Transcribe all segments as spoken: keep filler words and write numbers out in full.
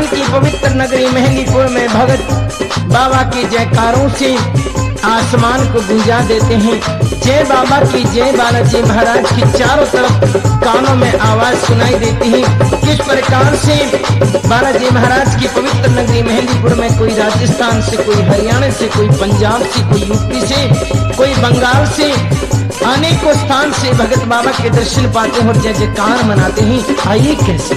की पवित्र नगरी मेहंदीपुर में भगत बाबा की जयकारों से आसमान को गूंजा देते हैं। जय बाबा की जय, बालाजी महाराज की चारों तरफ कानों में आवाज सुनाई देती है। किस प्रकार से बालाजी महाराज की पवित्र नगरी मेहंदीपुर में कोई राजस्थान से, कोई हरियाणा से, कोई पंजाब से, कोई यूपी से, कोई बंगाल से, अनेकों स्थान से भगत बाबा के दर्शन पाते हैं और जय जयकार मनाते हैं। आइए कैसे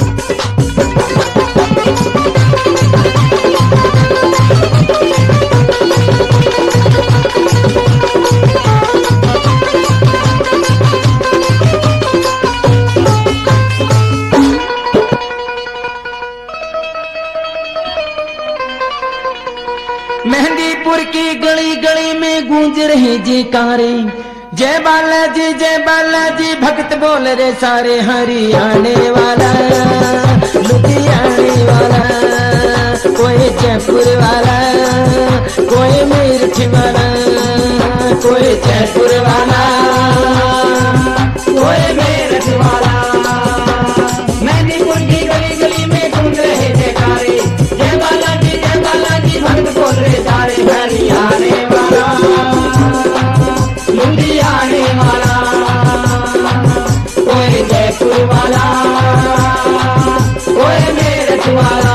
मेहंदीपुर की गली गली में गूंज रहे जयकारे, जय बालाजी जय बालाजी भक्त बोल रे सारे। हरियाणे वाला, लुधियाने वाला, कोई जयपुर वाला, कोई मेरठ वाला, कोई जयपुर वाला, कोई मेरठ वाला। मेहंदीपुर की गली गली में गूंज रहे जयकारे, जय बालाजी जय बालाजी भक्त बोल रे सारे। हरियाणे वाला, लुधियाने वाला, कोई जयपुर वाला, कोई मेरठ वाला।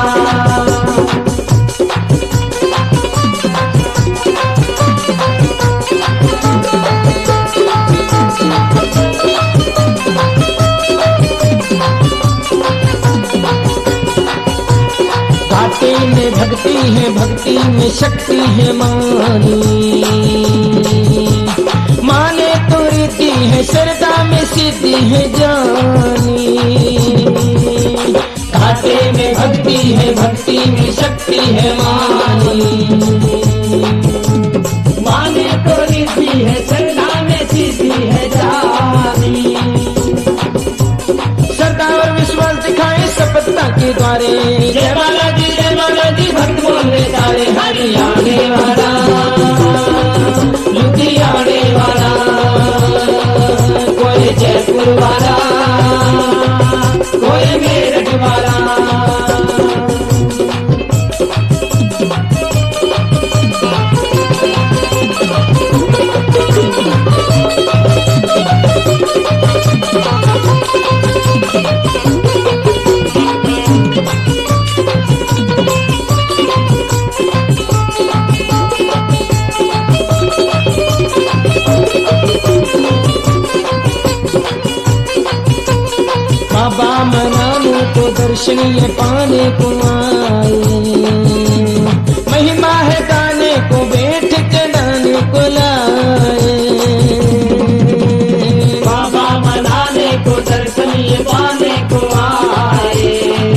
घाटे में भक्ति है, भक्ति में शक्ति है मानी, माने तो रीति है, श्रद्धा में सिद्धि है जानी। घाटे में भक्ति है, भक्ति में शक्ति है मानी, माने तो रीति है, श्रद्धा में सिद्धि है जानी। श्रद्धा और विश्वास दिखाए सपत्ता के द्वारे, जय बालाजी जय बालाजी भक्त बोले सारे। हरियाणे वाला, लुधियाने वाला, कोई जयपुर वाला, कोई मेरठ वाला। बाबा मनाने को दर्शन ये पाने को आए, महिमा है गाने को बैठ चढ़ाने को लाए। बाबा मनाने को दर्शन ये पाने को आए,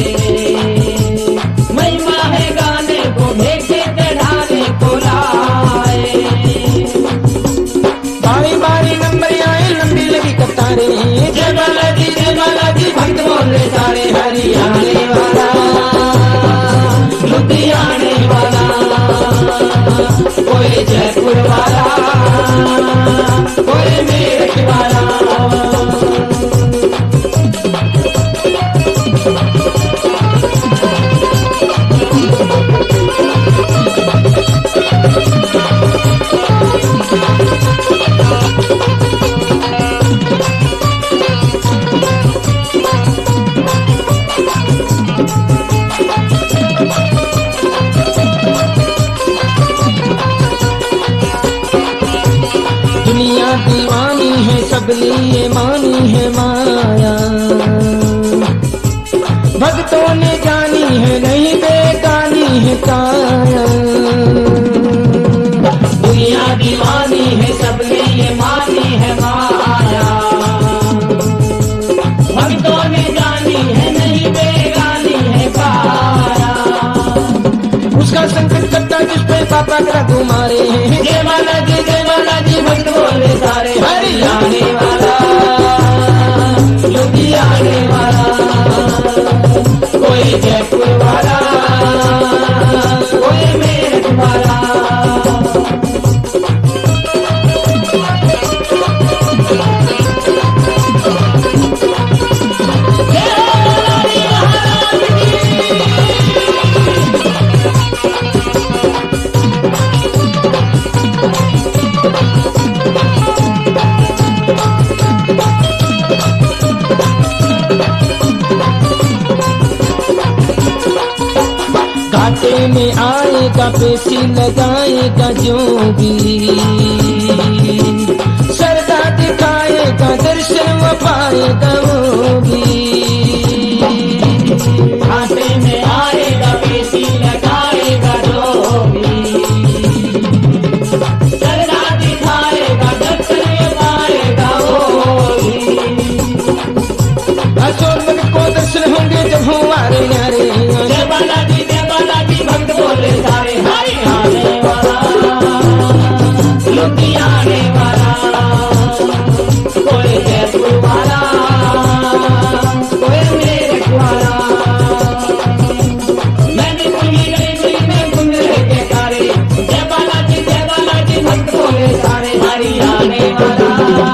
महिमा है गाने को बैठ चढ़ाने को लाए। बारी बारी नंबर आए, लंबी लगी कतारें, जय बालाजी जय बालाजी भक्त बोले सारे। हरियाणे वाला, लुधियाने वाला, कोई जयपुर वाला, कोई मेरठ वाला। दुनिया दीवानी है, सब लिए मानी है माया, भक्तों ने जानी है नहीं बेगानी है काया। दुनिया दीवानी है, सब लिए मानी है माया, भक्तों ने जानी है नहीं बेगानी है काया। उसका संकट करता जिस पे पापा का तुम्हारे हैं, जय बालाजी जय बालाजी भक्त बोले सारे। हरियाणे वाला, लुधियाने वाला, कोई जयपुर वाला, कोई मेरठ वाला। जय बालाजी महाराज की घाटे में आएगा पेशी लगाएगा जो भी, सरदा दिखाएगा दर्शन वो पाएगा वो भी। घाटे में आएगा पेशी लगाएगा जो भी, सरदा दिखाएगा दर्शन वो पाएगा वो भी। असोर को दर्शन होंगे जब हमारे न्यारे, जय बालाजी जय बालाजी भक्त बोले सारे, हरि आने वाला लुधियाने वाला, कोई जयपुर वाला कोई मेरठ वाला। मैंने सुनी गई में घूम रहे के तारे, जय बालाजी जय बालाजी भक्त बोले सारे, हरि आने वाला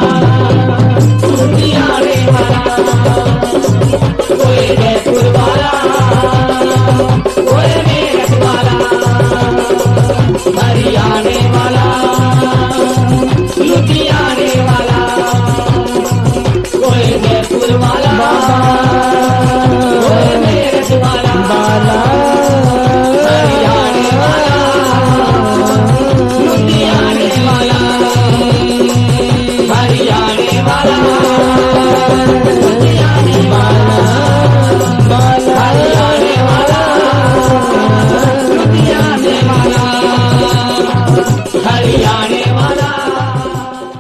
लुधियाने वाला, कोई जयपुर वाला कोई मेरठ वाला, हरियाणे वाला लुधियाने वाला, कोई जयपुर वाला कोई मेरठ वाला, हरियाणे वाला लुधियाने वाला, हरियाणे वाला लुधियाने वाला, हरियाणे वाला लुधियाने वाला, हरियाणा